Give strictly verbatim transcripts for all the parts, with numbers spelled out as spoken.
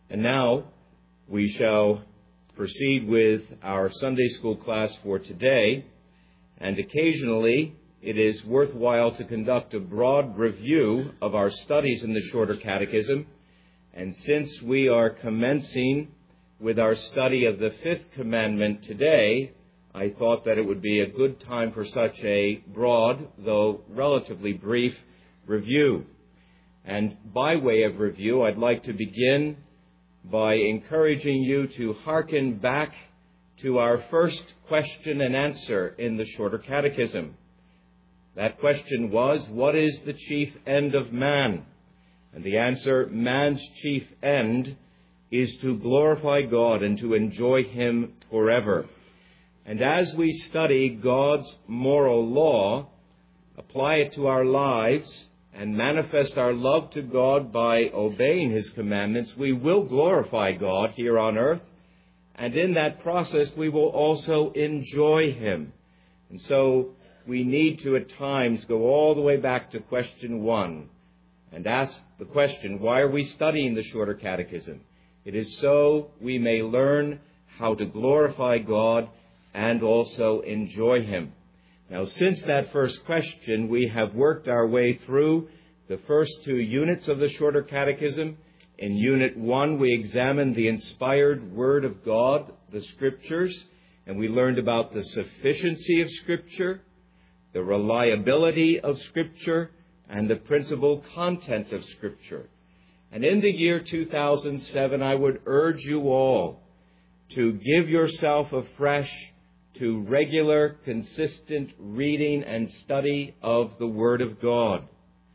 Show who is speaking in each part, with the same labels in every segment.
Speaker 1: And now we shall proceed with our Sunday school class for today. And occasionally it is worthwhile to conduct a broad review of our studies in the Shorter Catechism. And since we are commencing with our study of the Fifth Commandment today, I thought that it would be a good time for such a broad, though relatively brief, review. And by way of review, I'd like to begin by encouraging you to hearken back to our first question and answer in the Shorter Catechism. That question was, what is the chief end of man? And the answer, man's chief end is to glorify God and to enjoy Him forever. And as we study God's moral law, apply it to our lives, and manifest our love to God by obeying His commandments, we will glorify God here on earth, and in that process we will also enjoy Him. And so we need to at times go all the way back to question one and ask the question, why are we studying the Shorter Catechism? It is so we may learn how to glorify God and also enjoy Him. Now, since that first question, we have worked our way through the first two units of the Shorter Catechism. In Unit one, we examined the inspired Word of God, the Scriptures, and we learned about the sufficiency of Scripture, the reliability of Scripture, and the principal content of Scripture. And in the year two thousand seven, I would urge you all to give yourself afresh to regular, consistent reading and study of the Word of God.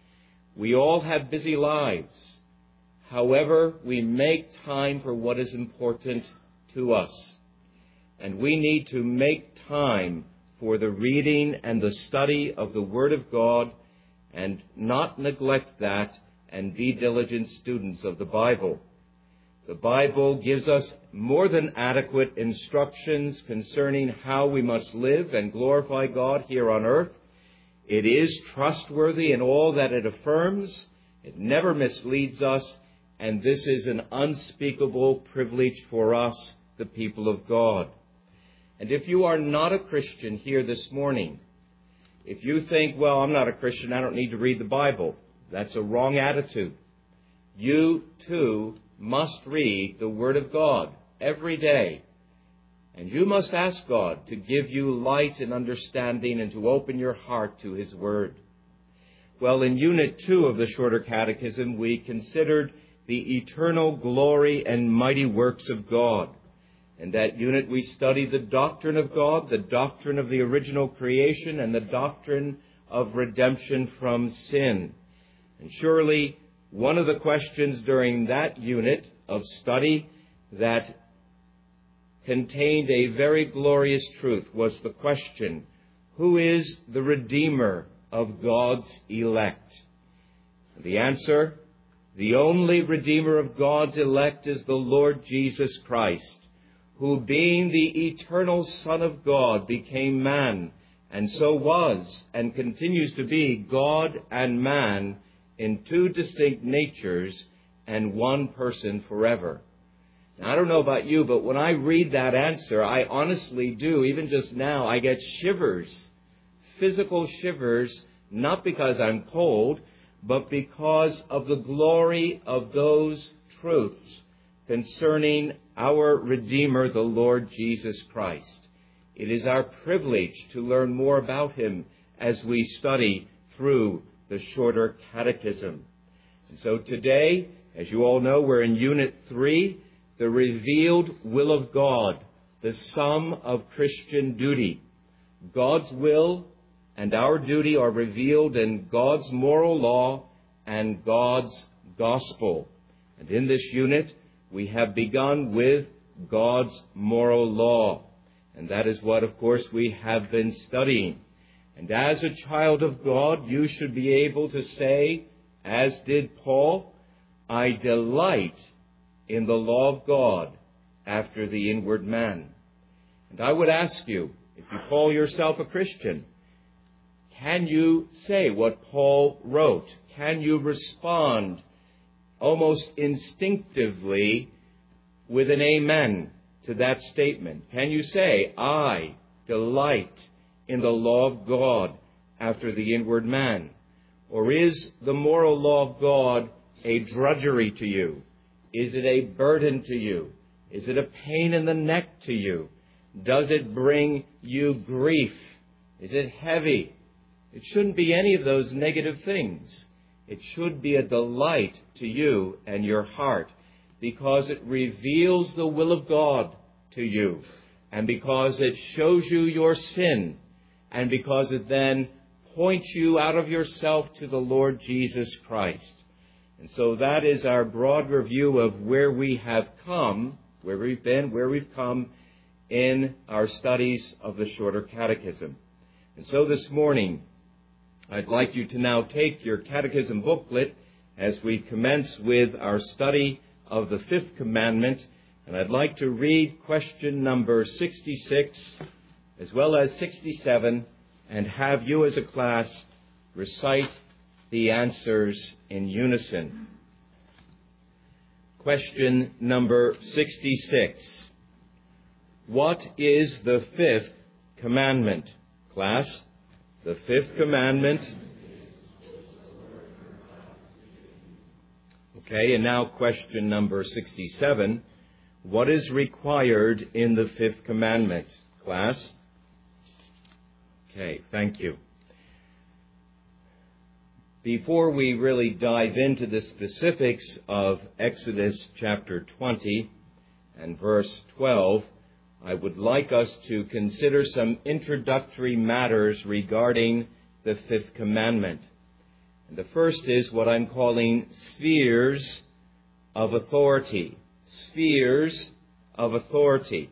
Speaker 1: We all have busy lives. However, we make time for what is important to us. And we need to make time for the reading and the study of the Word of God and not neglect that and be diligent students of the Bible. The Bible gives us more than adequate instructions concerning how we must live and glorify God here on earth. It is trustworthy in all that it affirms. It never misleads us, and this is an unspeakable privilege for us, the people of God. And if you are not a Christian here this morning, if you think, well, I'm not a Christian, I don't need to read the Bible, that's a wrong attitude. You, too, must read the Word of God every day. And you must ask God to give you light and understanding and to open your heart to His Word. Well, in Unit two of the Shorter Catechism, we considered the eternal glory and mighty works of God. In that unit, we studied the doctrine of God, the doctrine of the original creation, and the doctrine of redemption from sin. And surely one of the questions during that unit of study that contained a very glorious truth was the question, who is the Redeemer of God's elect? The answer, the only Redeemer of God's elect is the Lord Jesus Christ, who being the eternal Son of God became man, and so was and continues to be God and man in two distinct natures and one person forever. Now, I don't know about you, but when I read that answer, I honestly do, even just now, I get shivers, physical shivers, not because I'm cold, but because of the glory of those truths concerning our Redeemer, the Lord Jesus Christ. It is our privilege to learn more about Him as we study through the Shorter Catechism. And so today, as you all know, we're in Unit three, the revealed will of God, the sum of Christian duty. God's will and our duty are revealed in God's moral law and God's gospel. And in this unit, we have begun with God's moral law. And that is what, of course, we have been studying. And as a child of God, you should be able to say, as did Paul, I delight in the law of God after the inward man. And I would ask you, if you call yourself a Christian, can you say what Paul wrote? Can you respond almost instinctively with an amen to that statement? Can you say, I delight in the law of God after the inward man? Or is the moral law of God a drudgery to you? Is it a burden to you? Is it a pain in the neck to you? Does it bring you grief? Is it heavy? It shouldn't be any of those negative things. It should be a delight to you and your heart, because it reveals the will of God to you, and because it shows you your sin, and because it then points you out of yourself to the Lord Jesus Christ. And so that is our broad review of where we have come, where we've been, where we've come in our studies of the Shorter Catechism. And so this morning, I'd like you to now take your catechism booklet as we commence with our study of the Fifth Commandment. And I'd like to read question number sixty-six as well as sixty-seven, and have you as a class recite the answers in unison. Question number sixty-six. What is the fifth commandment? Class, the fifth commandment. Okay, and now question number sixty-seven. What is required in the fifth commandment? Class? Okay, thank you. Before we really dive into the specifics of Exodus chapter twenty and verse twelve, I would like us to consider some introductory matters regarding the fifth commandment. And the first is what I'm calling spheres of authority. Spheres of authority.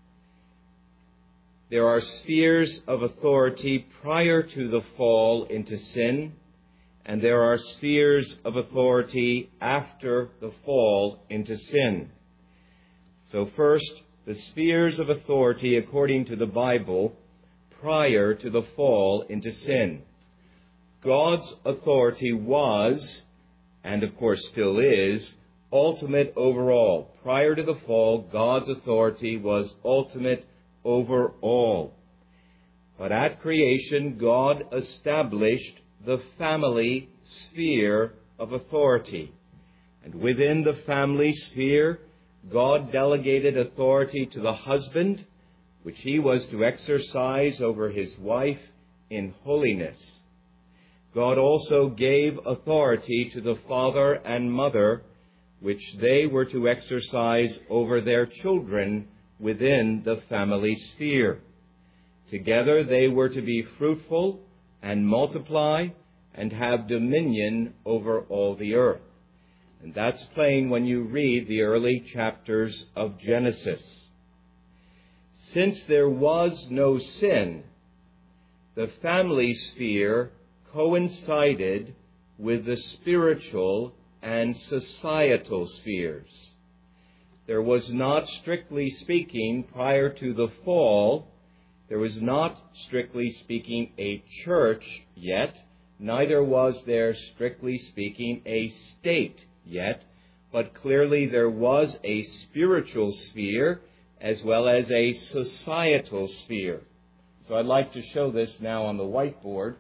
Speaker 1: There are spheres of authority prior to the fall into sin, and there are spheres of authority after the fall into sin. So first, the spheres of authority according to the Bible prior to the fall into sin. God's authority was, and of course still is, ultimate over all. Prior to the fall, God's authority was ultimate over all. But at creation, God established the family sphere of authority. And within the family sphere, God delegated authority to the husband, which he was to exercise over his wife in holiness. God also gave authority to the father and mother, which they were to exercise over their children within the family sphere. Together they were to be fruitful and multiply and have dominion over all the earth. And that's plain when you read the early chapters of Genesis. Since there was no sin, the family sphere coincided with the spiritual and societal spheres. There was not, strictly speaking, prior to the fall, there was not, strictly speaking, a church yet, neither was there, strictly speaking, a state yet, but clearly there was a spiritual sphere as well as a societal sphere. So I'd like to show this now on the whiteboard.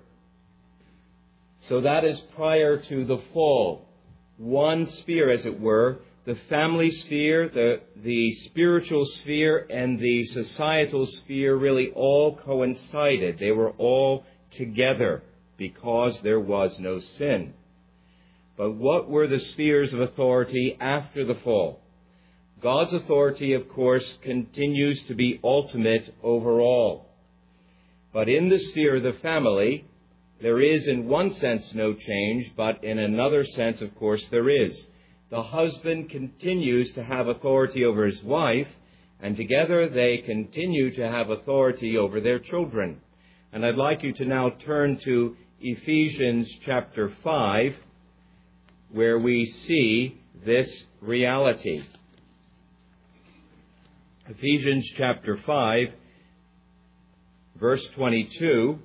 Speaker 1: So that is prior to the fall. One sphere, as it were, the family sphere, the, the spiritual sphere, and the societal sphere really all coincided. They were all together because there was no sin. But what were the spheres of authority after the fall? God's authority, of course, continues to be ultimate over all. But in the sphere of the family, there is in one sense no change, but in another sense, of course, there is. The husband continues to have authority over his wife, and together they continue to have authority over their children. And I'd like you to now turn to Ephesians chapter five, where we see this reality. Ephesians chapter five, verse twenty-two,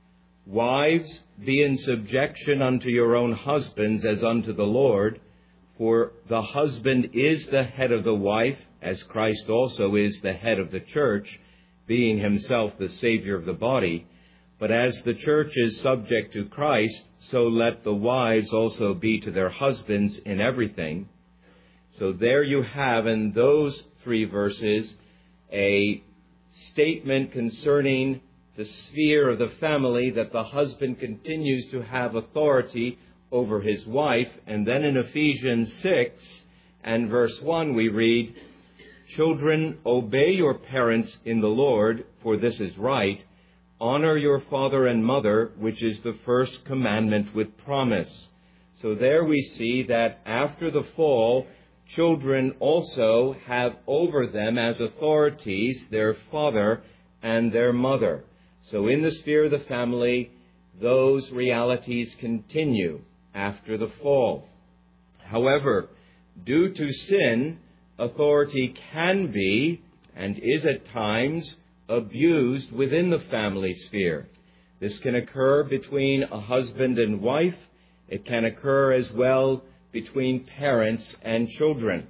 Speaker 1: Wives, be in subjection unto your own husbands as unto the Lord, For the husband is the head of the wife, as Christ also is the head of the church, being himself the Savior of the body. But as the church is subject to Christ, so let the wives also be to their husbands in everything. So there you have in those three verses a statement concerning the sphere of the family, that the husband continues to have authority over his wife. And then in Ephesians six and verse one we read, "Children, obey your parents in the Lord, for this is right. Honor your father and mother, which is the first commandment with promise." So there we see that after the fall, children also have over them as authorities their father and their mother. So in the sphere of the family, those realities continue after the fall. However, due to sin, authority can be, and is at times, abused within the family sphere. This can occur between a husband and wife. It can occur as well between parents and children.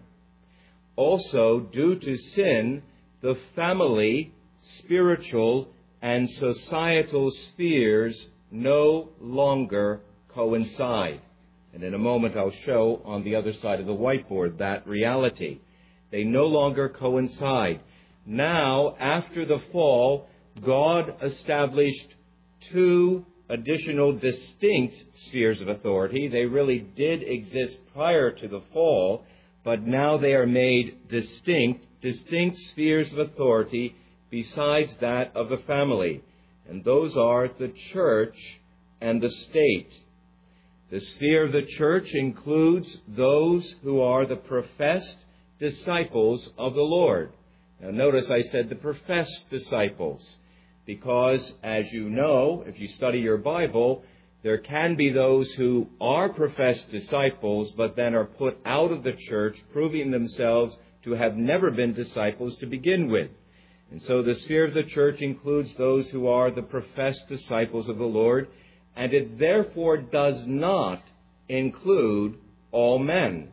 Speaker 1: Also, due to sin, the family, spiritual, and societal spheres no longer coincide. And in a moment I'll show on the other side of the whiteboard that reality. They no longer coincide. Now, after the fall, God established two additional distinct spheres of authority. They really did exist prior to the fall, but now they are made distinct, distinct spheres of authority besides that of the family. And those are the church and the state. The sphere of the church includes those who are the professed disciples of the Lord. Now notice I said the professed disciples, because as you know, if you study your Bible, there can be those who are professed disciples but then are put out of the church, proving themselves to have never been disciples to begin with. And so the sphere of the church includes those who are the professed disciples of the Lord, and it therefore does not include all men.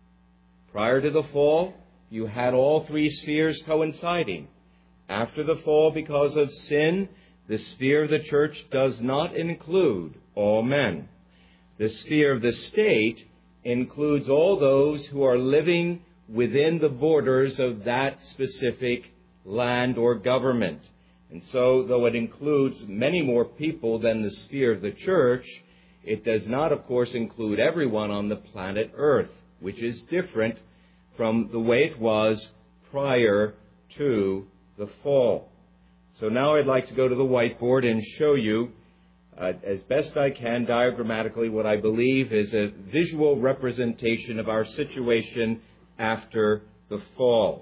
Speaker 1: Prior to the fall, you had all three spheres coinciding. After the fall, because of sin, the sphere of the church does not include all men. The sphere of the state includes all those who are living within the borders of that specific land or government. And so, though it includes many more people than the sphere of the church, it does not, of course, include everyone on the planet Earth, which is different from the way it was prior to the fall. So now I'd like to go to the whiteboard and show you, uh, as best I can, diagrammatically, what I believe is a visual representation of our situation after the fall.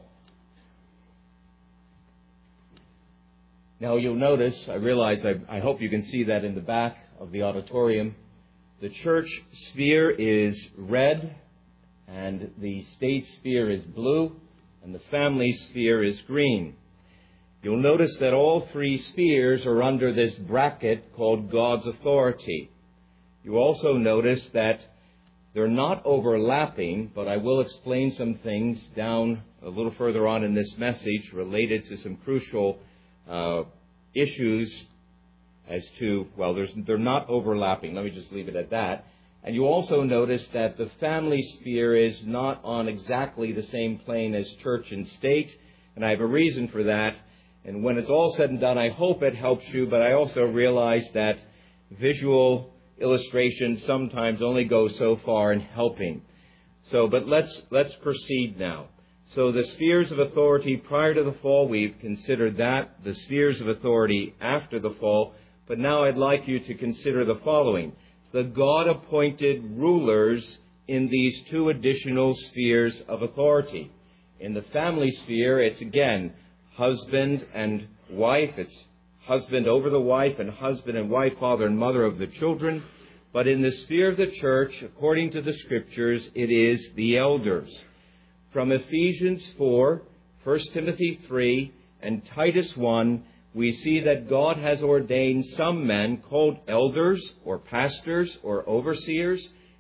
Speaker 1: Now you'll notice, I realize, I, I hope you can see that in the back of the auditorium, the church sphere is red, and the state sphere is blue, and the family sphere is green. You'll notice that all three spheres are under this bracket called God's authority. You also notice that they're not overlapping, but I will explain some things down a little further on in this message related to some crucial uh, issues as to, well, there's, they're not overlapping. Let me just leave it at that. And you also notice that the family sphere is not on exactly the same plane as church and state, and I have a reason for that. And when it's all said and done, I hope it helps you, but I also realize that visual illustration sometimes only goes so far in helping. So, but let's let's proceed now. So the spheres of authority prior to the fall, we've considered that. The spheres of authority after the fall. But now I'd like you to consider the following. The God-appointed rulers in these two additional spheres of authority. In the family sphere, it's again husband and wife. It's husband over the wife, and husband and wife, father and mother of the children. But in the sphere of the church, according to the Scriptures, it is the elders. From Ephesians four, First Timothy three, and Titus one, we see that God has ordained some men called elders or pastors or overseers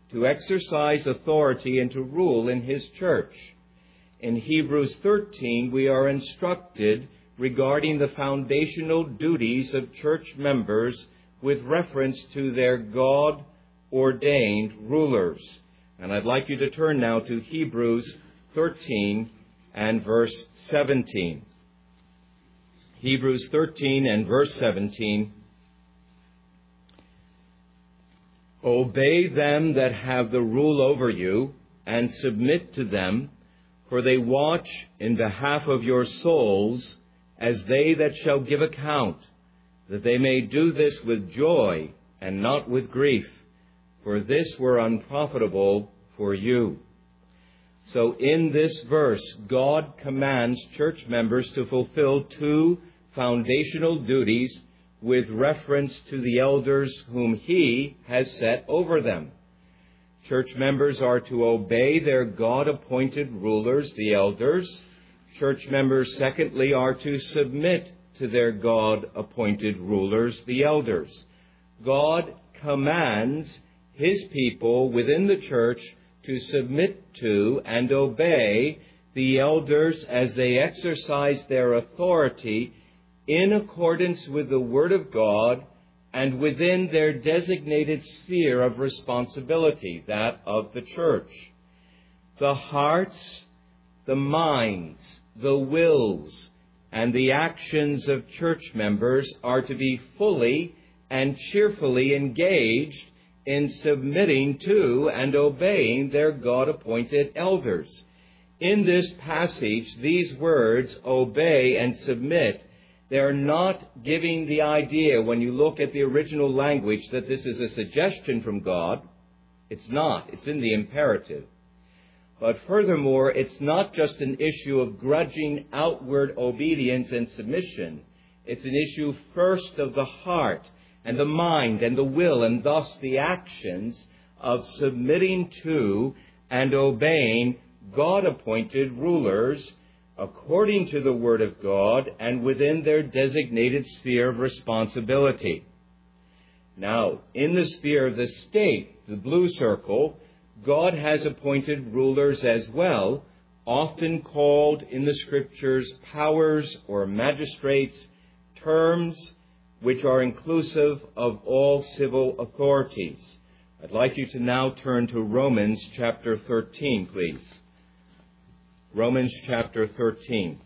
Speaker 1: to exercise authority and to rule in his church. In Hebrews thirteen, we are instructed regarding the foundational duties of church members with reference to their God-ordained rulers. And I'd like you to turn now to Hebrews thirteen and verse seventeen. Hebrews thirteen and verse seventeen. Obey them that have the rule over you, and submit to them, for they watch in behalf of your souls, as they that shall give account, that they may do this with joy and not with grief, for this were unprofitable for you. So in this verse, God commands church members to fulfill two foundational duties with reference to the elders whom he has set over them. Church members are to obey their God-appointed rulers, the elders. Church members, secondly, are to submit to their God-appointed rulers, the elders. God commands his people within the church to submit to and obey the elders as they exercise their authority in accordance with the Word of God and within their designated sphere of responsibility, that of the church. The hearts, the minds, the wills, and the actions of church members are to be fully and cheerfully engaged in submitting to and obeying their God-appointed elders. In this passage, these words, obey and submit, they're not giving the idea, when you look at the original language, that this is a suggestion from God. It's not. It's in the imperative. But furthermore, it's not just an issue of grudging outward obedience and submission. It's an issue first of the heart and the mind and the will, and thus the actions of submitting to and obeying God-appointed rulers according to the Word of God and within their designated sphere of responsibility. Now, in the sphere of the state, the blue circle, God has appointed rulers as well, often called in the Scriptures powers or magistrates, terms which are inclusive of all civil authorities. I'd like you to now turn to Romans chapter thirteen, please. Romans chapter thirteen.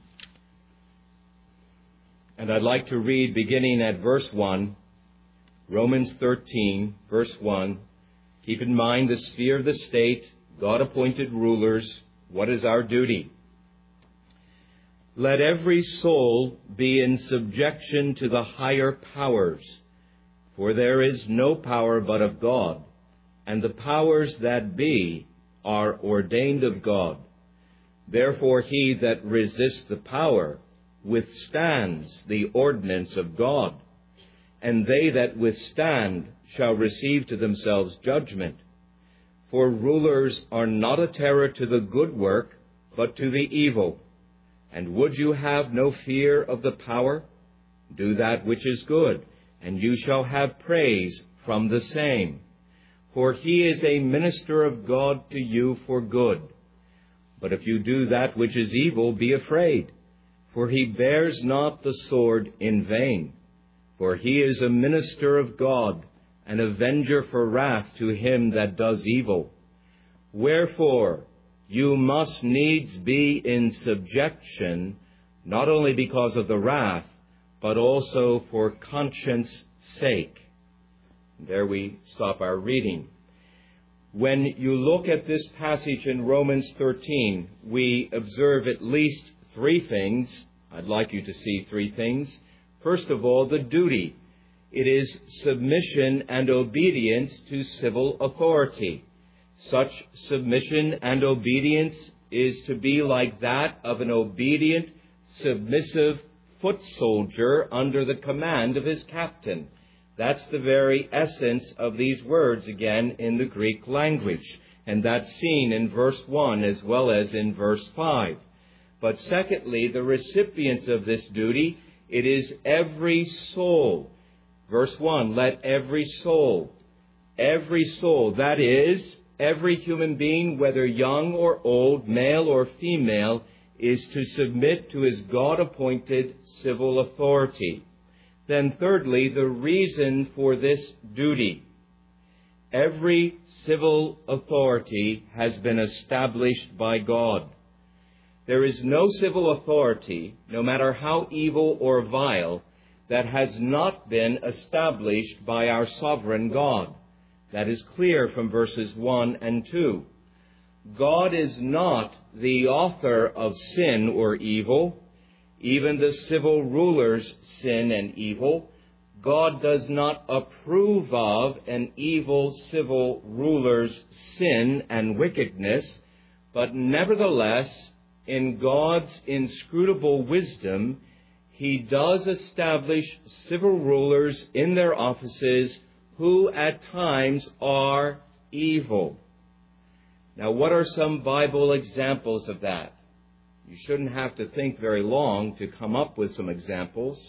Speaker 1: And I'd like to read beginning at verse one, Romans thirteen, verse one. Keep in mind the sphere of the state, God-appointed rulers. What is our duty? Let every soul be in subjection to the higher powers, for there is no power but of God, and the powers that be are ordained of God. Therefore he that resists the power withstands the ordinance of God, and they that withstand shall receive to themselves judgment. For rulers are not a terror to the good work, but to the evil. And would you have no fear of the power? Do that which is good, and you shall have praise from the same. For he is a minister of God to you for good. But if you do that which is evil, be afraid, for he bears not the sword in vain. For he is a minister of God, an avenger for wrath to him that does evil. Wherefore, you must needs be in subjection, not only because of the wrath, but also for conscience sake. There we stop our reading. When you look at this passage in Romans thirteen, we observe at least three things. I'd like you to see three things. First of all, the duty. It is submission and obedience to civil authority. Such submission and obedience is to be like that of an obedient, submissive foot soldier under the command of his captain. That's the very essence of these words, again, in the Greek language. And that's seen in verse one as well as in verse five. But secondly, the recipients of this duty, it is every soul. Verse one, let every soul, every soul, that is, every human being, whether young or old, male or female, is to submit to his God-appointed civil authority. Then thirdly, the reason for this duty. Every civil authority has been established by God. There is no civil authority, no matter how evil or vile, that has not been established by our sovereign God. That is clear from verses one and two. God is not the author of sin or evil. Even the civil rulers sin and evil. God does not approve of an evil civil ruler's sin and wickedness, but nevertheless, in God's inscrutable wisdom, he does establish civil rulers in their offices who at times are evil. Now, what are some Bible examples of that? You shouldn't have to think very long to come up with some examples.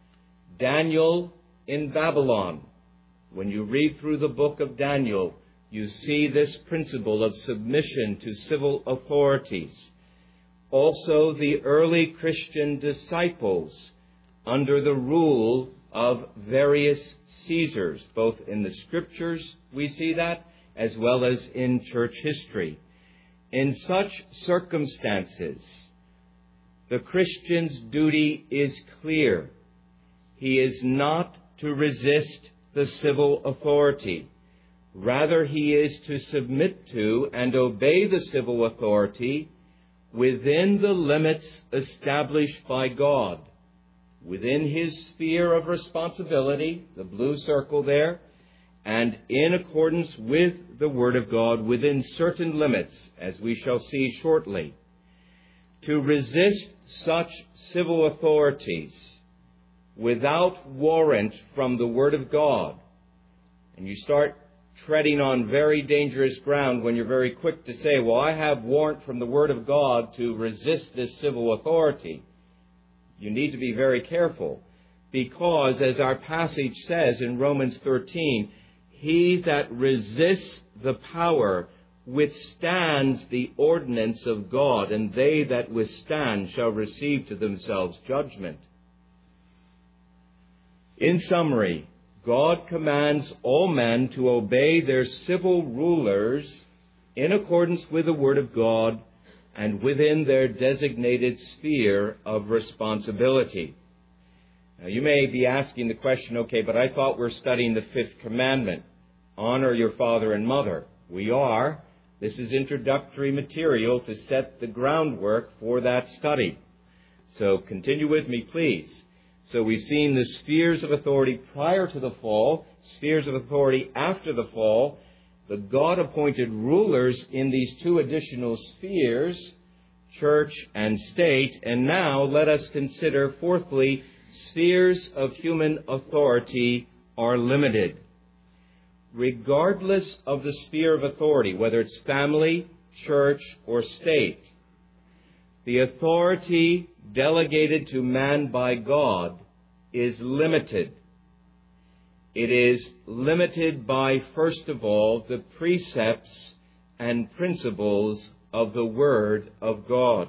Speaker 1: Daniel in Babylon. When you read through the book of Daniel, you see this principle of submission to civil authorities. Also, the early Christian disciples under the rule of various Caesars. Both in the Scriptures we see that, as well as in church history. In such circumstances, the Christian's duty is clear. He is not to resist the civil authority. Rather, he is to submit to and obey the civil authority within the limits established by God, within his sphere of responsibility, the blue circle there, and in accordance with the Word of God within certain limits, as we shall see shortly. To resist such civil authorities without warrant from the Word of God, and you start treading on very dangerous ground when you're very quick to say, well, I have warrant from the Word of God to resist this civil authority. You need to be very careful, because as our passage says in Romans thirteen, he that resists the power withstands the ordinance of God, and they that withstand shall receive to themselves judgment. In summary, God commands all men to obey their civil rulers in accordance with the Word of God and within their designated sphere of responsibility. Now, you may be asking the question, okay, but I thought we're studying the fifth commandment, honor your father and mother. We are. This is introductory material to set the groundwork for that study. So continue with me, please. So we've seen the spheres of authority prior to the fall, spheres of authority after the fall, the God-appointed rulers in these two additional spheres, church and state. And now let us consider, fourthly, spheres of human authority are limited. Regardless of the sphere of authority, whether it's family, church, or state, the authority delegated to man by God is limited. It is limited by, first of all, the precepts and principles of the Word of God.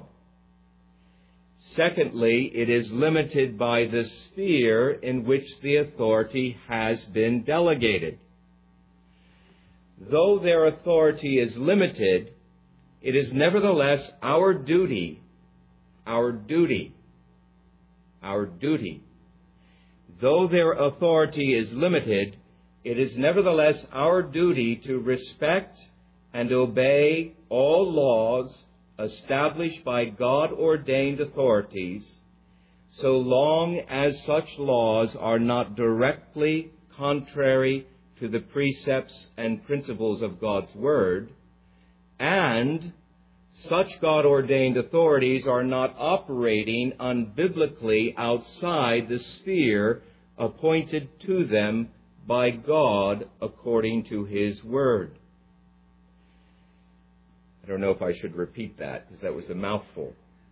Speaker 1: Secondly, it is limited by the sphere in which the authority has been delegated. Though their authority is limited, it is nevertheless our duty, our duty, our duty. Though their authority is limited, it is nevertheless our duty to respect and obey all laws established by God-ordained authorities, so long as such laws are not directly contrary to the precepts and principles of God's Word, and such God-ordained authorities are not operating unbiblically outside the sphere appointed to them by God according to His Word. I don't know if I should repeat that, because that was a mouthful.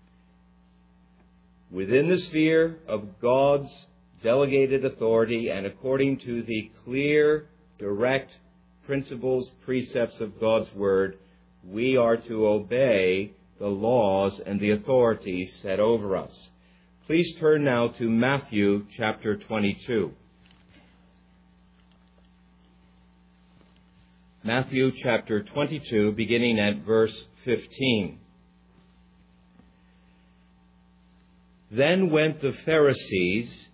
Speaker 1: Within the sphere of God's delegated authority and according to the clear, direct principles, precepts of God's Word, we are to obey the laws and the authorities set over us. Please turn now to Matthew chapter twenty-two. Matthew chapter twenty-two, beginning at verse fifteen. Then went the Pharisees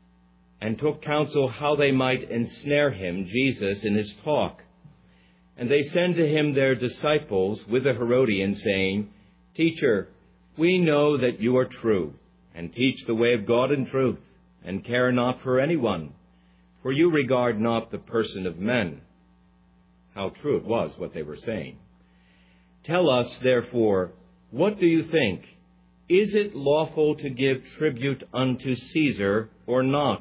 Speaker 1: and took counsel how they might ensnare him, Jesus, in his talk. And they sent to him their disciples with the Herodians, saying, Teacher, we know that you are true, and teach the way of God in truth, and care not for anyone, for you regard not the person of men. How true it was what they were saying. Tell us, therefore, what do you think? Is it lawful to give tribute unto Caesar or not?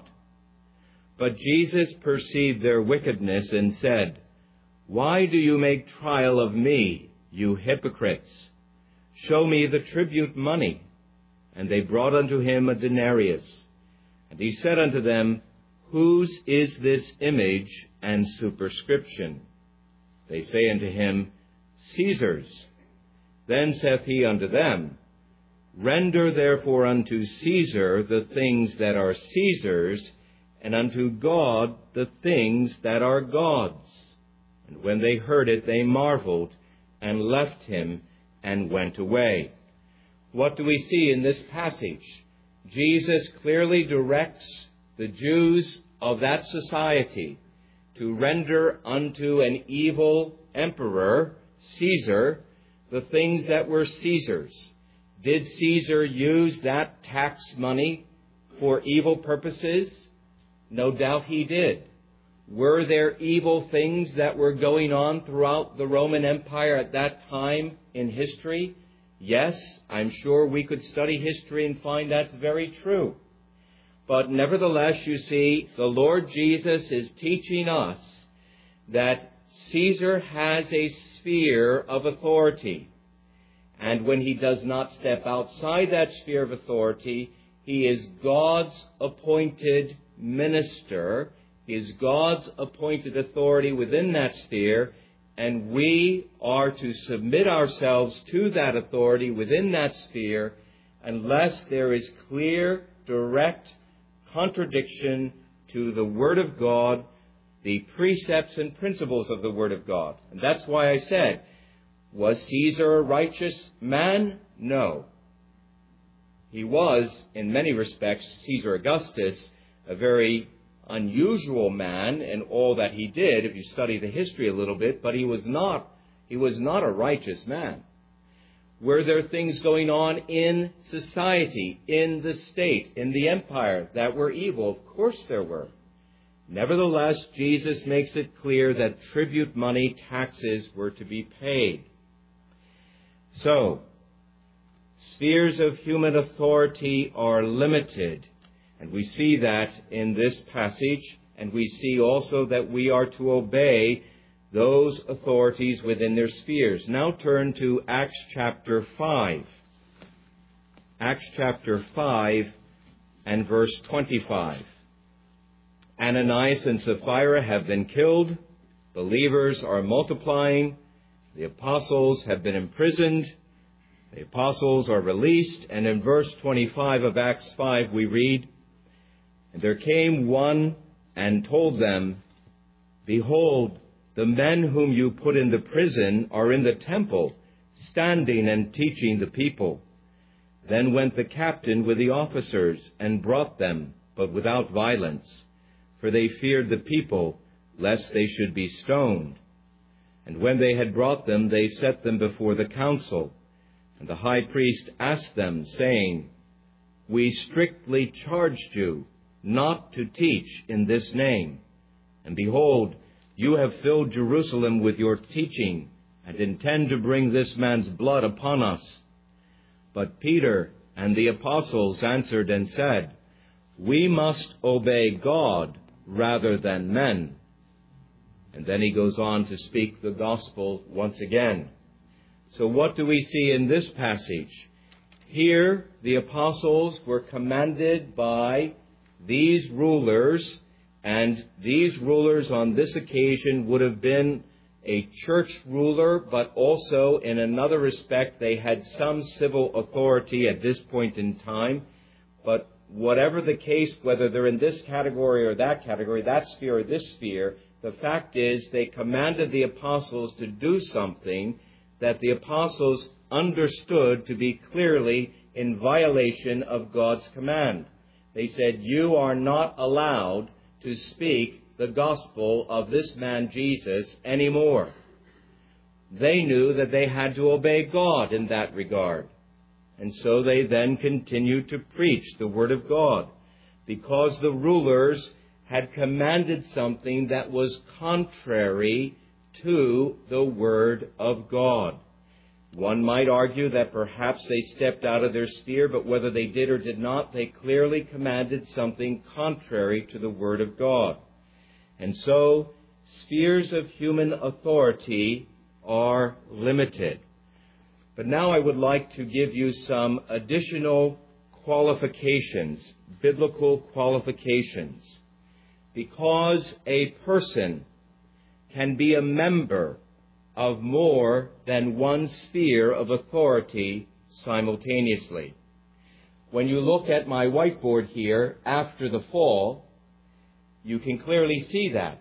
Speaker 1: But Jesus perceived their wickedness and said, Why do you make trial of me, you hypocrites? Show me the tribute money. And they brought unto him a denarius. And he said unto them, Whose is this image and superscription? They say unto him, Caesar's. Then saith he unto them, Render therefore unto Caesar the things that are Caesar's, and unto God the things that are God's. And when they heard it, they marveled, and left him, and went away. What do we see in this passage? Jesus clearly directs the Jews of that society to render unto an evil emperor, Caesar, the things that were Caesar's. Did Caesar use that tax money for evil purposes? No doubt he did. Were there evil things that were going on throughout the Roman Empire at that time in history? Yes, I'm sure we could study history and find that's very true. But nevertheless, you see, the Lord Jesus is teaching us that Caesar has a sphere of authority. And when he does not step outside that sphere of authority, he is God's appointed minister, he is God's appointed authority within that sphere, and we are to submit ourselves to that authority within that sphere unless there is clear, direct contradiction to the Word of God, the precepts and principles of the Word of God. And that's why I said, was Caesar a righteous man? No. He was, in many respects, Caesar Augustus, a very unusual man in all that he did, if you study the history a little bit, but he was not, he was not a righteous man. Were there things going on in society, in the state, in the empire that were evil? Of course there were. Nevertheless, Jesus makes it clear that tribute money, taxes, were to be paid. So, spheres of human authority are limited. And we see that in this passage, and we see also that we are to obey those authorities within their spheres. Now turn to Acts chapter five. Acts chapter five and verse twenty-five. Ananias and Sapphira have been killed. Believers are multiplying. The apostles have been imprisoned. The apostles are released. And in verse twenty-five of Acts five we read, And there came one and told them, Behold, the men whom you put into prison are in the temple, standing and teaching the people. Then went the captain with the officers and brought them, but without violence, for they feared the people, lest they should be stoned. And when they had brought them, they set them before the council. And the high priest asked them, saying, We strictly charged you not to teach in this name. And behold, you have filled Jerusalem with your teaching, and intend to bring this man's blood upon us. But Peter and the apostles answered and said, We must obey God rather than men. And then he goes on to speak the gospel once again. So what do we see in this passage? Here, the apostles were commanded by these rulers And these rulers on this occasion would have been a church ruler, but also in another respect they had some civil authority at this point in time. But whatever the case, whether they're in this category or that category, that sphere or this sphere, the fact is they commanded the apostles to do something that the apostles understood to be clearly in violation of God's command. They said, you are not allowed to speak the gospel of this man Jesus anymore. They knew that they had to obey God in that regard. And so they then continued to preach the word of God, because the rulers had commanded something that was contrary to the word of God. One might argue that perhaps they stepped out of their sphere, but whether they did or did not, they clearly commanded something contrary to the word of God. And so, spheres of human authority are limited. But now I would like to give you some additional qualifications, biblical qualifications. Because a person can be a member of more than one sphere of authority simultaneously. When you look at my whiteboard here after the fall, you can clearly see that.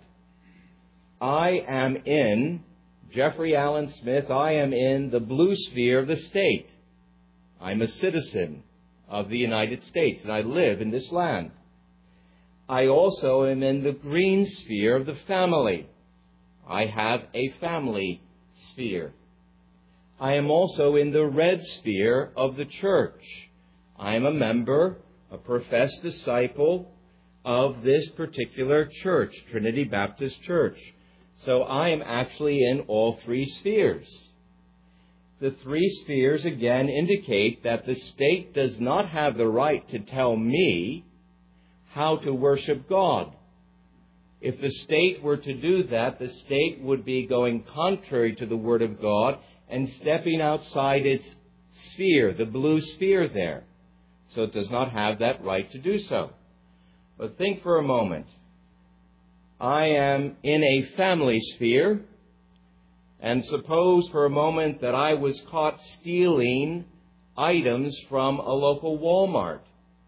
Speaker 1: I am in, Jeffrey Allen Smith, I am in the blue sphere of the state. I'm a citizen of the United States, and I live in this land. I also am in the green sphere of the family. I have a family sphere. I am also in the red sphere of the church. I am a member, a professed disciple of this particular church, Trinity Baptist Church. So I am actually in all three spheres. The three spheres again indicate that the state does not have the right to tell me how to worship God. If the state were to do that, the state would be going contrary to the Word of God and stepping outside its sphere, the blue sphere there. So it does not have that right to do so. But think for a moment. I am in a family sphere, and suppose for a moment that I was caught stealing items from a local Walmart.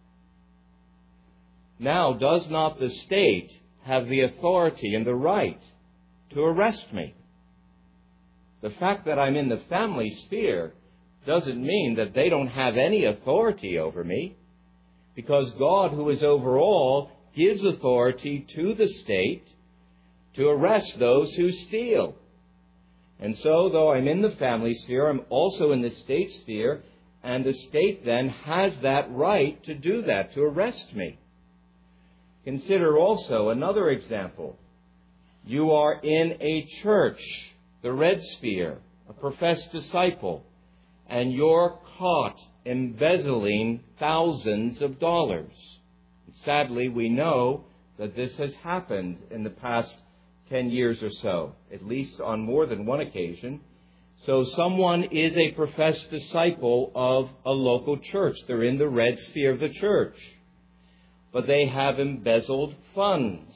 Speaker 1: Now, does not the state have the authority and the right to arrest me? The fact that I'm in the family sphere doesn't mean that they don't have any authority over me, because God, who is over all, gives authority to the state to arrest those who steal. And so, though I'm in the family sphere, I'm also in the state sphere, and the state then has that right to do that, to arrest me. Consider also another example. You are in a church, the red sphere, a professed disciple, and you're caught embezzling thousands of dollars. Sadly, we know that this has happened in the past ten years or so, at least on more than one occasion. So someone is a professed disciple of a local church. They're in the red sphere of the church. But they have embezzled funds.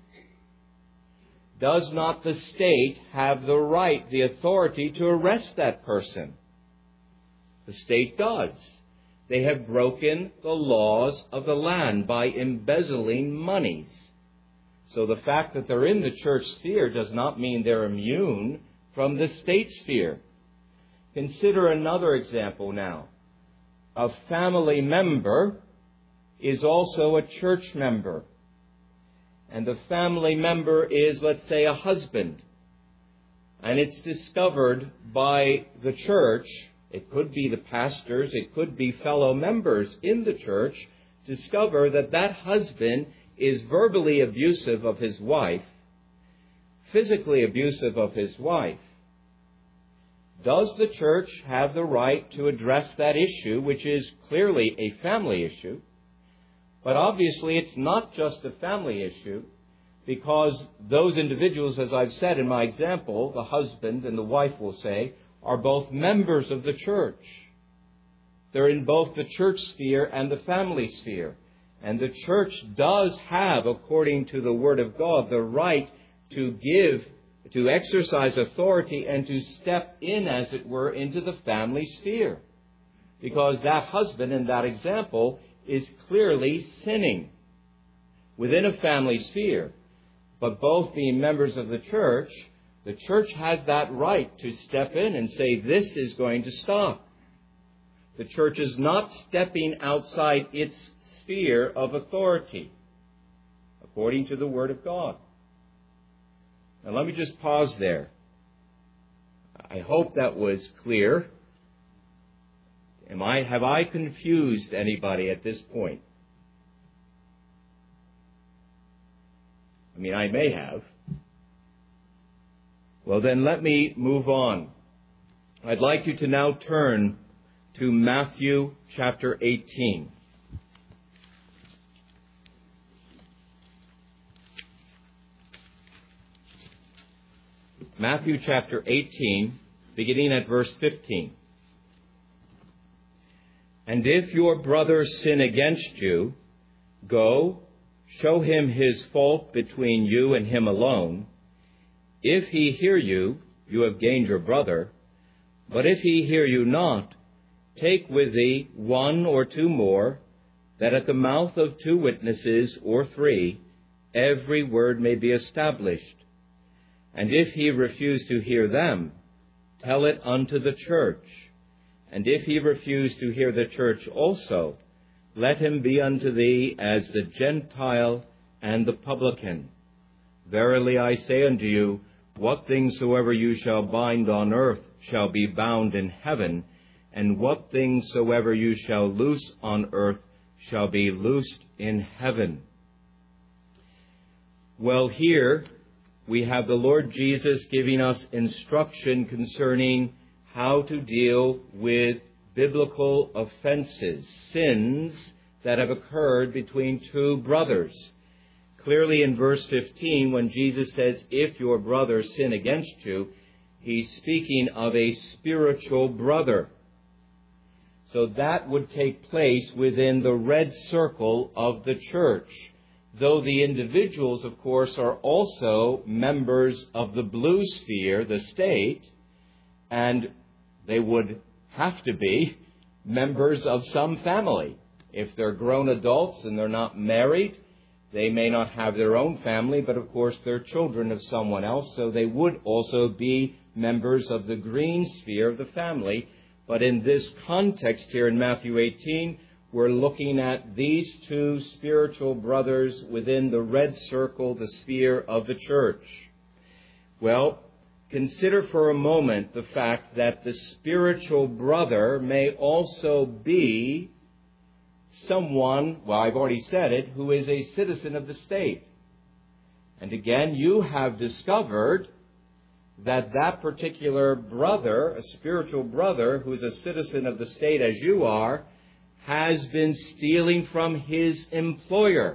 Speaker 1: Does not the state have the right, the authority to arrest that person? The state does. They have broken the laws of the land by embezzling monies. So the fact that they're in the church sphere does not mean they're immune from the state sphere. Consider another example now. A family member is also a church member. And the family member is, let's say, a husband. And it's discovered by the church. It could be the pastors, it could be fellow members in the church, discover that that husband is verbally abusive of his wife, physically abusive of his wife. Does the church have the right to address that issue, which is clearly a family issue? But obviously it's not just a family issue, because those individuals, as I've said in my example, the husband and the wife will say, are both members of the church. They're in both the church sphere and the family sphere. And the church does have, according to the Word of God, the right to give, to exercise authority and to step in, as it were, into the family sphere. Because that husband in that example is clearly sinning within a family sphere. But both being members of the church, the church has that right to step in and say, this is going to stop. The church is not stepping outside its sphere of authority, according to the Word of God. Now let me just pause there. I hope that was clear. Am I, have I confused anybody at this point? I mean, I may have. Well, then let me move on. I'd like you to now turn to Matthew chapter eighteen. Matthew chapter eighteen, beginning at verse fifteen. And if your brother sin against you, go, show him his fault between you and him alone. If he hear you, you have gained your brother. But if he hear you not, take with thee one or two more, that at the mouth of two witnesses or three, every word may be established. And if he refuse to hear them, tell it unto the church. And if he refuse to hear the church also, let him be unto thee as the Gentile and the publican. Verily I say unto you, what things soever you shall bind on earth shall be bound in heaven, and what things soever you shall loose on earth shall be loosed in heaven. Well, here we have the Lord Jesus giving us instruction concerning how to deal with biblical offenses, sins that have occurred between two brothers. Clearly in verse fifteen, when Jesus says, if your brother sin against you, he's speaking of a spiritual brother. So that would take place within the red circle of the church, though the individuals, of course, are also members of the blue sphere, the state, and they would have to be members of some family. If they're grown adults and they're not married, they may not have their own family, but of course they're children of someone else, so they would also be members of the green sphere of the family. But in this context here in Matthew eighteen, we're looking at these two spiritual brothers within the red circle, the sphere of the church. Well, consider for a moment the fact that the spiritual brother may also be someone, well, I've already said it, who is a citizen of the state. And again, you have discovered that that particular brother, a spiritual brother who is a citizen of the state as you are, has been stealing from his employer.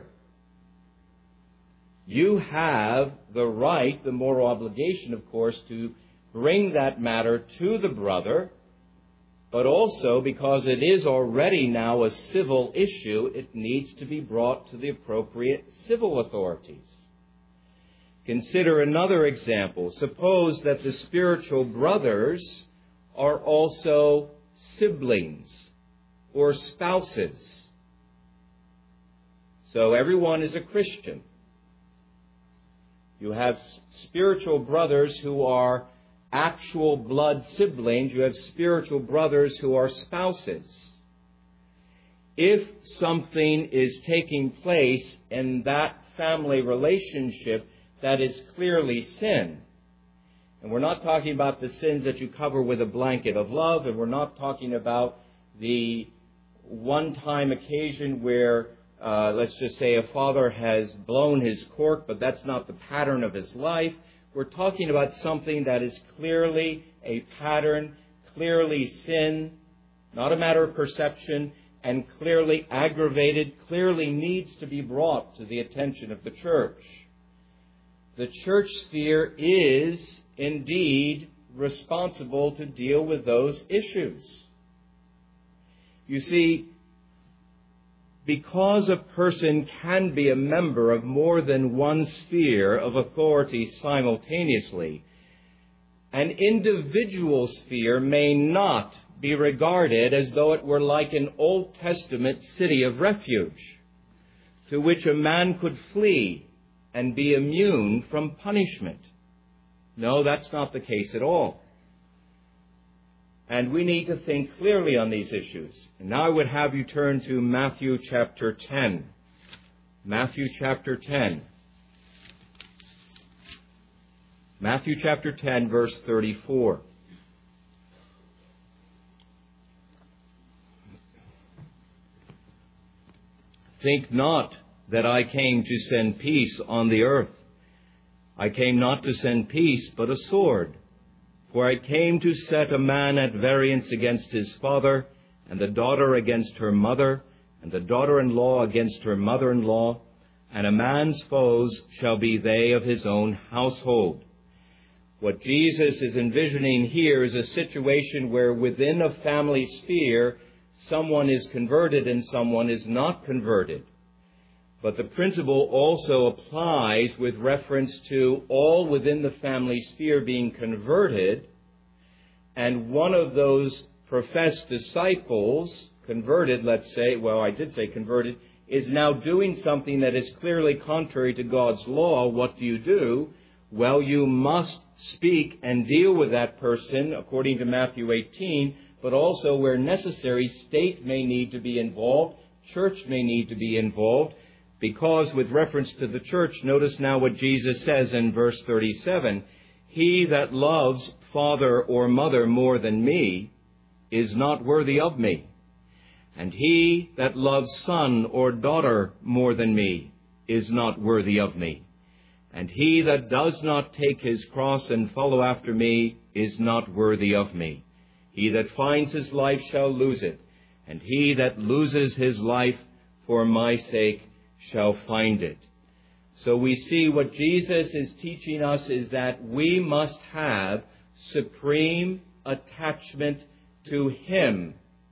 Speaker 1: You have the right, the moral obligation, of course, to bring that matter to the brother, but also because it is already now a civil issue, it needs to be brought to the appropriate civil authorities. Consider another example. Suppose that the spiritual brothers are also siblings or spouses. So everyone is a Christian. You have spiritual brothers who are actual blood siblings. You have spiritual brothers who are spouses. If something is taking place in that family relationship that is clearly sin, and we're not talking about the sins that you cover with a blanket of love, and we're not talking about the one-time occasion where, uh, let's just say, a father has blown his cork, but that's not the pattern of his life. We're talking about something that is clearly a pattern, clearly sin, not a matter of perception, and clearly aggravated, clearly needs to be brought to the attention of the church. The church sphere is indeed responsible to deal with those issues. You see, because a person can be a member of more than one sphere of authority simultaneously, an individual sphere may not be regarded as though it were like an Old Testament city of refuge to which a man could flee and be immune from punishment. No, that's not the case at all. And we need to think clearly on these issues. And now I would have you turn to Matthew chapter ten. Matthew chapter ten. Matthew chapter ten, verse thirty-four. Think not that I came to send peace on the earth. I came not to send peace, but a sword. For I came to set a man at variance against his father, and the daughter against her mother, and the daughter-in-law against her mother-in-law, and a man's foes shall be they of his own household. What Jesus is envisioning here is a situation where within a family sphere, someone is converted and someone is not converted. But the principle also applies with reference to all within the family sphere being converted, and one of those professed disciples, converted, let's say, well, I did say converted, is now doing something that is clearly contrary to God's law. What do you do? Well, you must speak and deal with that person, according to Matthew eighteen, but also where necessary, state may need to be involved, church may need to be involved, because with reference to the church, notice now what Jesus says in verse thirty-seven, he that loves father or mother more than me is not worthy of me, and he that loves son or daughter more than me is not worthy of me. And he that does not take his cross and follow after me is not worthy of me. He that finds his life shall lose it, and he that loses his life for my sake shall find it. So we see what Jesus is teaching us is that we must have supreme attachment to him.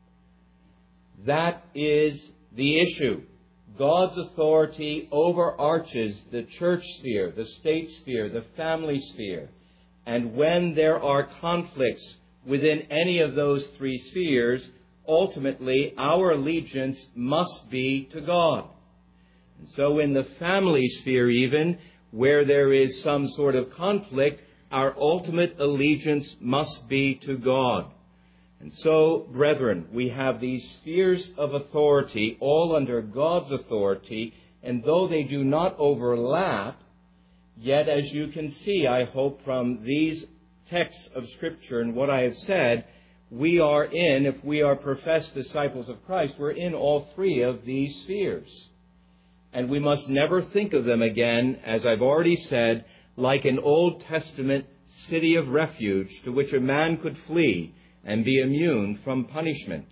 Speaker 1: That is the issue. God's authority overarches the church sphere, the state sphere, the family sphere. And when there are conflicts within any of those three spheres, ultimately our allegiance must be to God. And so in the family sphere even, where there is some sort of conflict, our ultimate allegiance must be to God. And so, brethren, we have these spheres of authority, all under God's authority, and though they do not overlap, yet as you can see, I hope, from these texts of Scripture and what I have said, we are in, if we are professed disciples of Christ, we're in all three of these spheres. And we must never think of them again, as I've already said, like an Old Testament city of refuge to which a man could flee and be immune from punishment.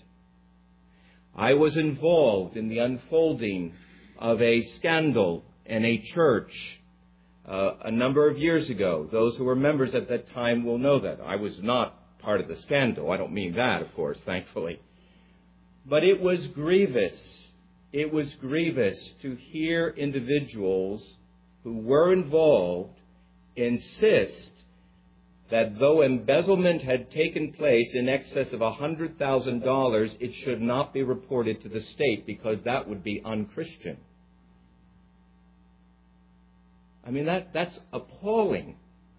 Speaker 1: I was involved in the unfolding of a scandal in a church uh, a number of years ago. Those who were members at that time will know that. I was not part of the scandal. I don't mean that, of course, thankfully. But it was grievous. It was grievous to hear individuals who were involved insist that though embezzlement had taken place in excess of one hundred thousand dollars, it should not be reported to the state because that would be unchristian. I mean, that, that's appalling.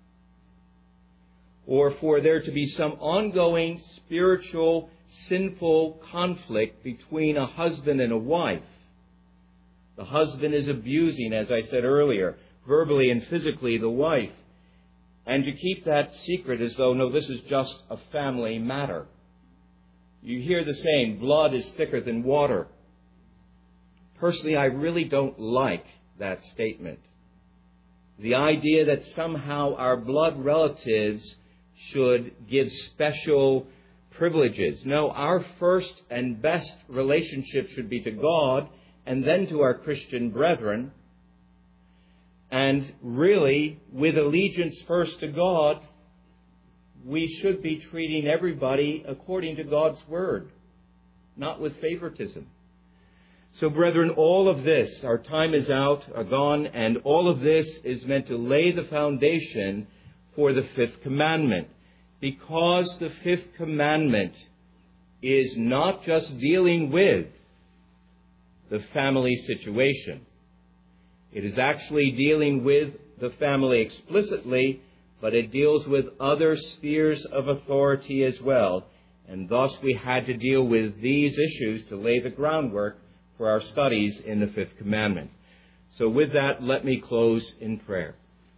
Speaker 1: Or for there to be some ongoing spiritual, sinful conflict between a husband and a wife. The husband is abusing, as I said earlier, verbally and physically the wife. And to keep that secret as though, no, this is just a family matter. You hear the saying, blood is thicker than water. Personally, I really don't like that statement. The idea that somehow our blood relatives should give special privileges. No, our first and best relationship should be to God and then to our Christian brethren. And really, with allegiance first to God, we should be treating everybody according to God's word, not with favoritism. So, brethren, all of this, our time is out, are gone, and all of this is meant to lay the foundation for the fifth commandment. Because the fifth commandment is not just dealing with the family situation. It is actually dealing with the family explicitly, but it deals with other spheres of authority as well. And thus we had to deal with these issues to lay the groundwork for our studies in the fifth commandment. So with that, let me close in prayer.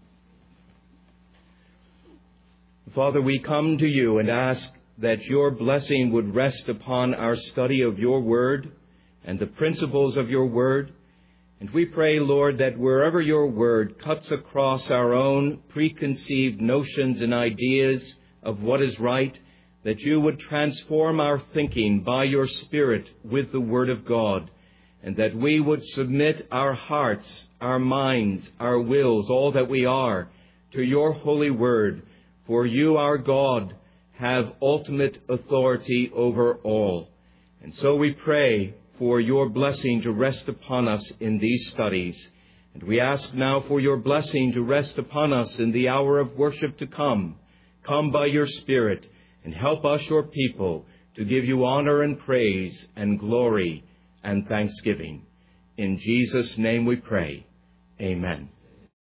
Speaker 1: Father, we come to you and ask that your blessing would rest upon our study of your word and the principles of your word. And we pray, Lord, that wherever your word cuts across our own preconceived notions and ideas of what is right, that you would transform our thinking by your Spirit with the word of God, and that we would submit our hearts, our minds, our wills, all that we are, to your holy word. For you, our God, have ultimate authority over all. And so we pray for your blessing to rest upon us in these studies. And we ask now for your blessing to rest upon us in the hour of worship to come. Come by your Spirit and help us, your people, to give you honor and praise and glory and thanksgiving. In Jesus' name we pray. Amen.